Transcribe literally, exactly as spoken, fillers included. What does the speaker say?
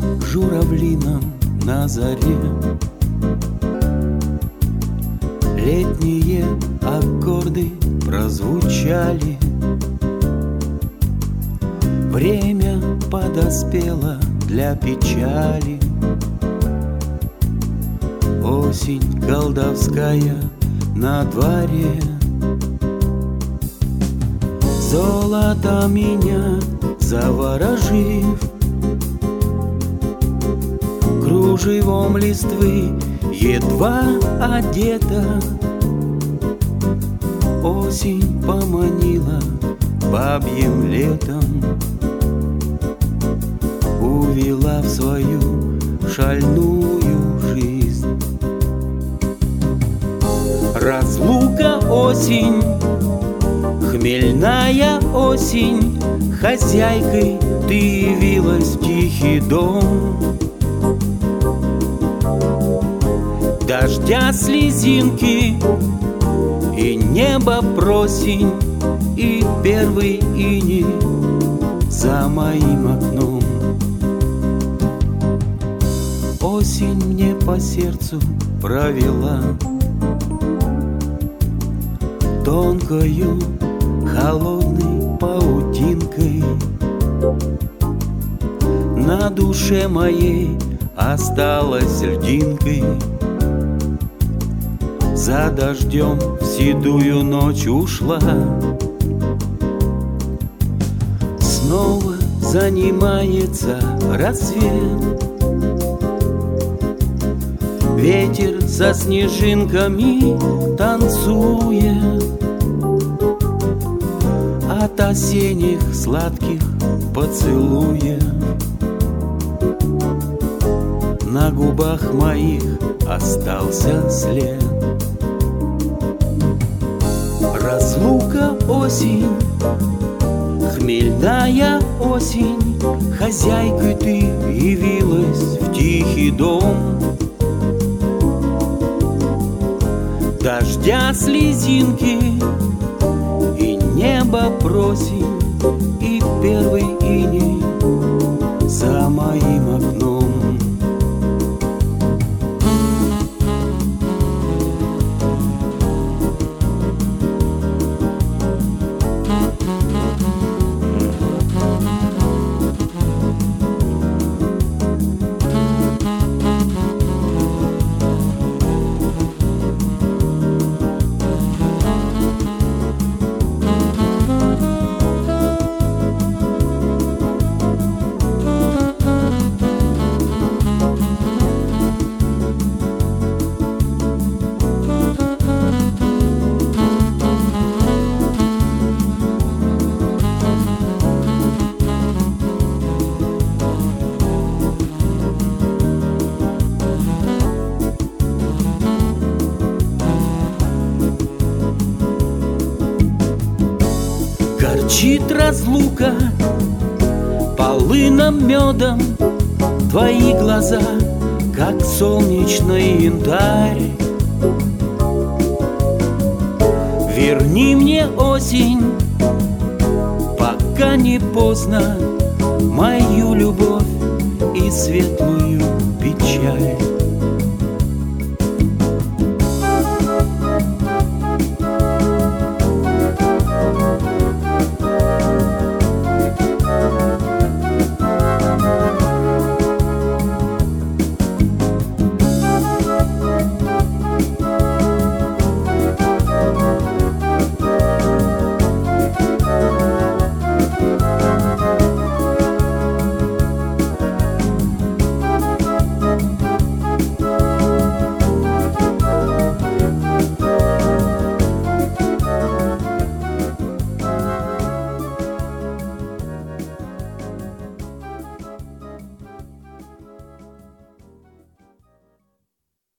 к журавлинам на заре. Летние аккорды прозвучали, время подоспело для печали. Осень колдовская на дворе, золото меня заворожив, кружевом листвы едва одета. Осень поманила бабьим летом, увела в свою шальную жизнь. Разлука осень, хмельная осень, хозяйкой ты явилась в тихий дом. Дождя слезинки и небо просень, и первый иней за моим окном. Осень мне по сердцу провела тонкою холодной паутинкой. На душе моей осталась льдинкой. За дождем в седую ночь ушла. Снова занимается рассвет. Ветер со снежинками танцует. От осенних сладких поцелуев на губах моих остался след. Разлука осень, хмельная осень, хозяйкой ты явилась в тихий дом. Дождя слезинки и небо просень, и первый иней за моим окном. Горчит разлука полыном медом, твои глаза, как солнечный янтарь. Верни мне осень, пока не поздно, мою любовь и светлую печаль.